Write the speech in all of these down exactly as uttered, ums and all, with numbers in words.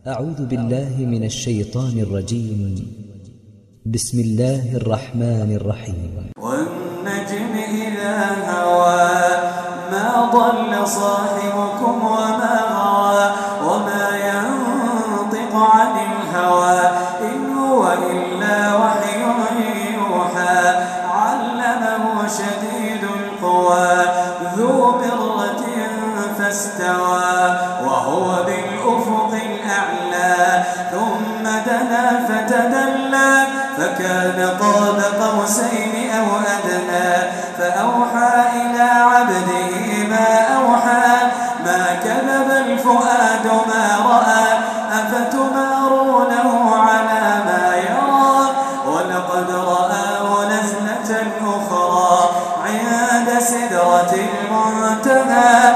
أعوذ بالله من الشيطان الرجيم. بسم الله الرحمن الرحيم. والنجم إذا هوى ما ضل صاحبكم وما غوى وما ينطق عن الهوى إن هو إلا وحي يوحى علمه شديد القوى ذو مرة فاستوى وهو بالأفق الأعلى ثم دنا فتدلى فكان قاب قوسين أو أدنى فأوحى إلى عبده ما أوحى ما كذب الفؤاد ما رأى أفتمارونه على ما يرى ولقد رآه نزلة أخرى عند سدرة المنتهى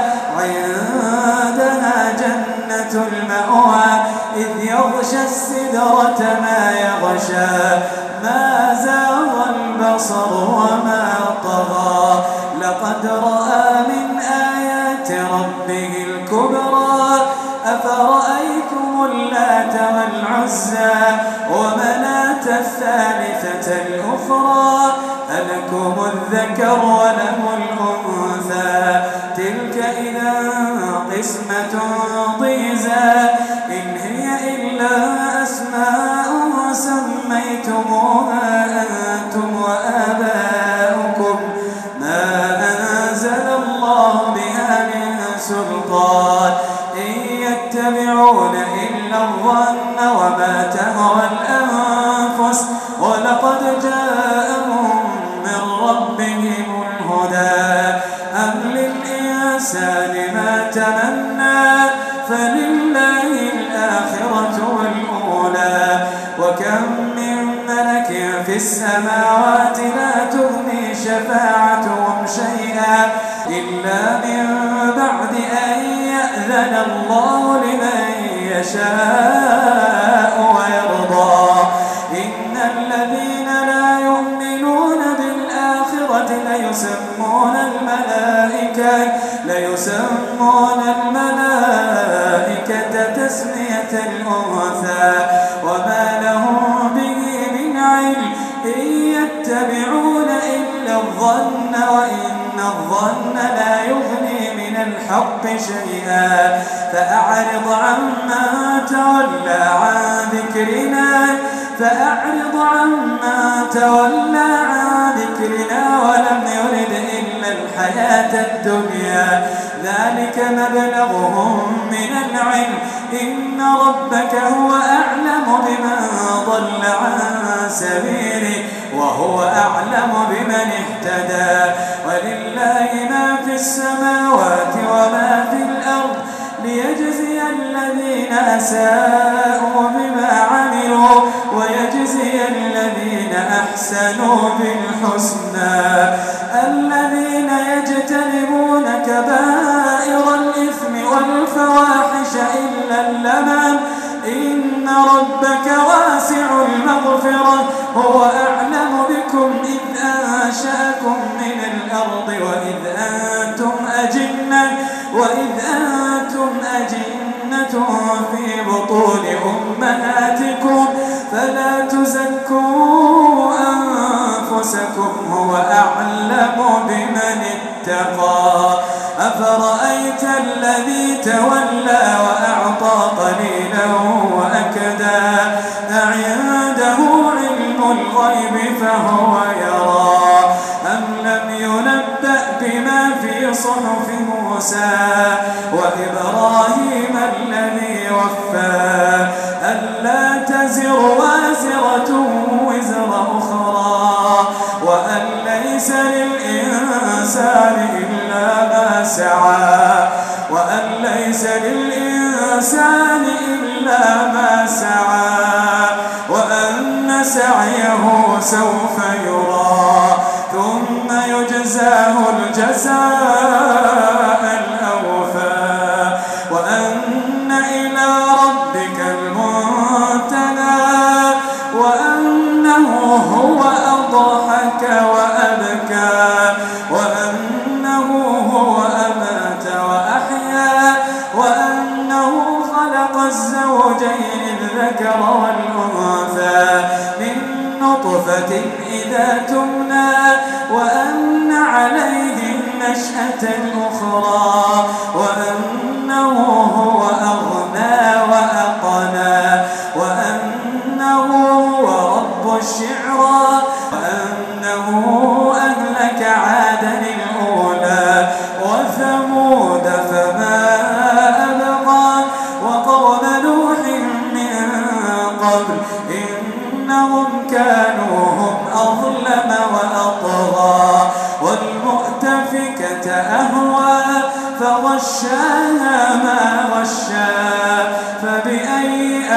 عندها جنة المأوى إذ يغشى السدرة ما يغشى ما زاغ البصر وما طغى لقد رأى من آيات ربه الكبرى أفرأيتم اللات والعزى ومناة الثالثة الأخرى ألكم الذكر وله الأنثى تلك إذا قسمة ضيزى إن هي إلا أسماء سميتموها أنتم وآباؤكم ما أنزل الله بها من سلطان إن يتبعون إلا الظن وما تهوى الأنفس ولقد جاءهم من ربهم الهدى أم للإنسان ما تمنى فلله الآخرة والأولى وكم من ملك في السماوات لا تغني شفاعتهم شيئا إلا من بعد أن يأذن الله لمن يشاء ويرضى إن الذين لا يؤمنون بالآخرة ليسمون الملائكة ليسمون الملائكة تسمية الأنثى وما لهم به من علم إن يتبعون إلا الظن وإن الظن لا يغني من الحق شيئا فأعرض عمن تولى عن ذكرنا فأعرض عمن تولى عن ذكرنا ولم يرد إلا الحياة الدنيا ذلك مبلغهم من العلم إن ربك هو أعلم بمن ضل عن سبيله وهو أعلم بمن اهتدى ولله ما في السماوات وما في الأرض ليجزي الذين أساءوا بما عملوا ويجزي الذين أحسنوا بالحسنى الذين يجتنبون كبائر الإثم والفواحش إلا اللمم إن ربك واسع المغفرة هو أعلم بكم إذ أنشأكم من الأرض وإذ أنتم أجنة وإذ أنتم أجنة في بطون أمهاتكم فلا تزكوا أنفسكم هو أعلم بمن اتقى أفرأيت الذي تولى وأعطى قليلا وأكدى أعنده علم الغيب فهو يرى أم لم ينبأ بما في صحف موسى وإبراهيم الذي وفى ألا تزر وازرة وزر أخرى وأن ليس للإنسان إلا ما سعى وأن ليس للإنسان إلا ما سعى وأن سعيه سوف يرى ثم يجزاه الجزاء الأوفى وأن إلى ربك المنتهى وأنه هو أضحك وأبكى وأنه هو أمات وأحيا وأنه خلق الزوجين الذكر والأنثى من نطفة إذا تمنى وأن عليه النشأة الأخرى وأنه هو أغنى وأقنى وأنه هو رب الشعرى وأنه أهلك عادا الأولى وثمود فما أبقى وقوم نوح من قبل إنهم كانوا هم أظلم وأطغى والمؤتفكة أهوى فغشاها ما غشا فبأي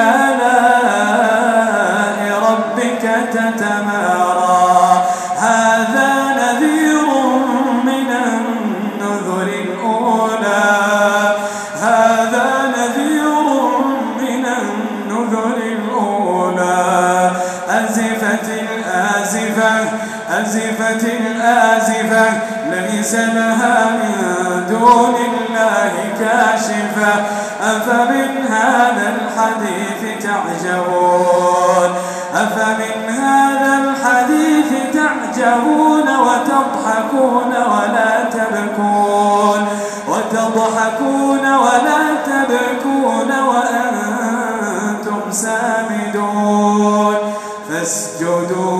آلاء ربك تتمارى هذا نذير من النذر الأولى هذا نذير من النذر الأولى أزفت الآزفة أزفت الآزفة ليس لها من دون الله كاشفة أفمن هذا الحديث تعجبون أفمن هذا الحديث تعجبون وتضحكون ولا تبكون وتضحكون ولا تبكون وأنتم سامدون فاسجدوا